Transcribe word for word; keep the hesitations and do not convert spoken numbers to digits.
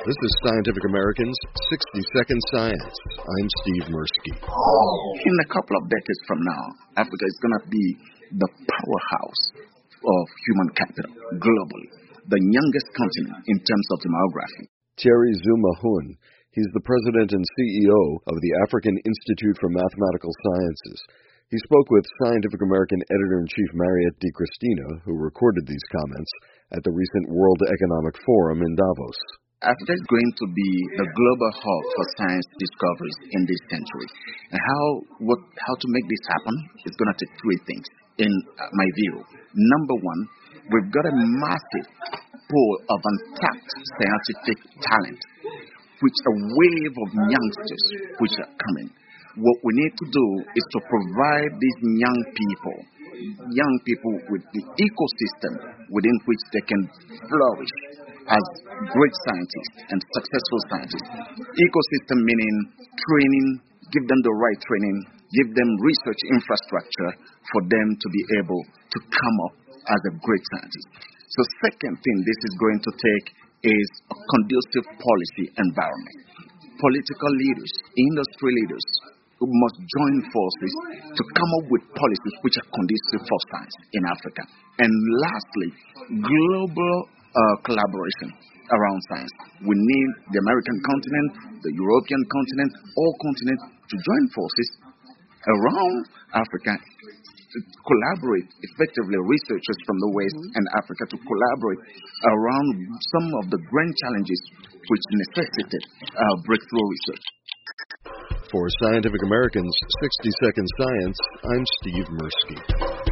This is Scientific American's sixty second Science. I'm Steve Mirsky. In a couple of decades from now, Africa is going to be the powerhouse of human capital globally, the youngest continent in terms of demography. Thierry Zuma Hun. He's the president and C E O of the African Institute for Mathematical Sciences. He spoke with Scientific American editor-in-chief Mariette de Cristina, who recorded these comments at the recent World Economic Forum in Davos. Africa is going to be the global hub for science discoveries in this century. And how what how to make this happen is going to take three things, in my view. Number one, we've got a massive pool of untapped scientific talent, which a wave of youngsters which are coming. What we need to do is to provide these young people, young people with the ecosystem within which they can flourish as great scientists and successful scientists. Ecosystem meaning training, give them the right training, give them research infrastructure for them to be able to come up as a great scientist. So second thing this is going to take is a conducive policy environment. Political leaders, industry leaders who must join forces to come up with policies which are conducive for science in Africa. And lastly, global uh, collaboration around science. We need the American continent, the European continent, all continents to join forces around Africa to collaborate effectively, researchers from the West and Africa to collaborate around some of the grand challenges which necessitate uh, breakthrough research. For Scientific American's sixty second Science, I'm Steve Mirsky.